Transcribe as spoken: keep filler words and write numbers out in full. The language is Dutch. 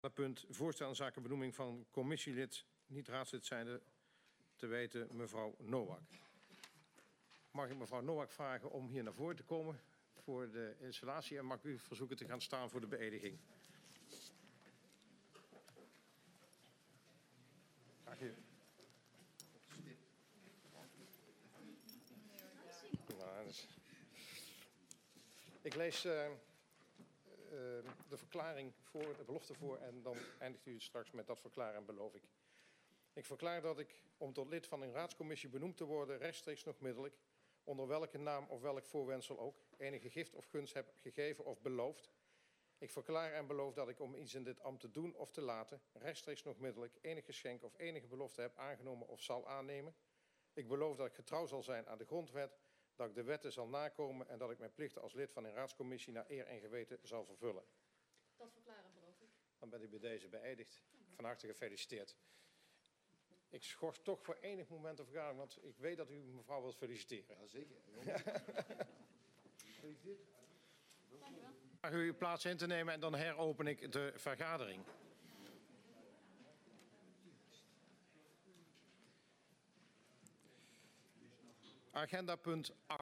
Punt voorstel in zaken benoeming van commissielid, niet raadslid zijnde, te weten mevrouw Nowak. Mag ik mevrouw Nowak vragen om hier naar voren te komen voor de installatie en mag ik u verzoeken te gaan staan voor de beëdiging. Graag u. Nou, dus. Ik lees uh, uh, de verklaring voor, de belofte voor en dan eindigt u straks met dat verklaren en beloof ik. Ik verklaar dat ik, om tot lid van een raadscommissie benoemd te worden, rechtstreeks nog middelijk, onder welke naam of welk voorwendsel ook, enige gift of gunst heb gegeven of beloofd. Ik verklaar en beloof dat ik om iets in dit ambt te doen of te laten, rechtstreeks nog middelijk, enig geschenk of enige belofte heb aangenomen of zal aannemen. Ik beloof dat ik getrouw zal zijn aan de grondwet, dat ik de wetten zal nakomen en dat ik mijn plichten als lid van een raadscommissie naar eer en geweten zal vervullen. Dat verklaren beloof ik. Dan ben ik bij deze beëdigd. Van harte gefeliciteerd. Ik schors toch voor enig moment de vergadering, want ik weet dat u mevrouw wilt feliciteren. Ja, zeker. Gefeliciteerd. Ik vraag u uw plaats in te nemen en dan heropen ik de vergadering. Agenda punt acht.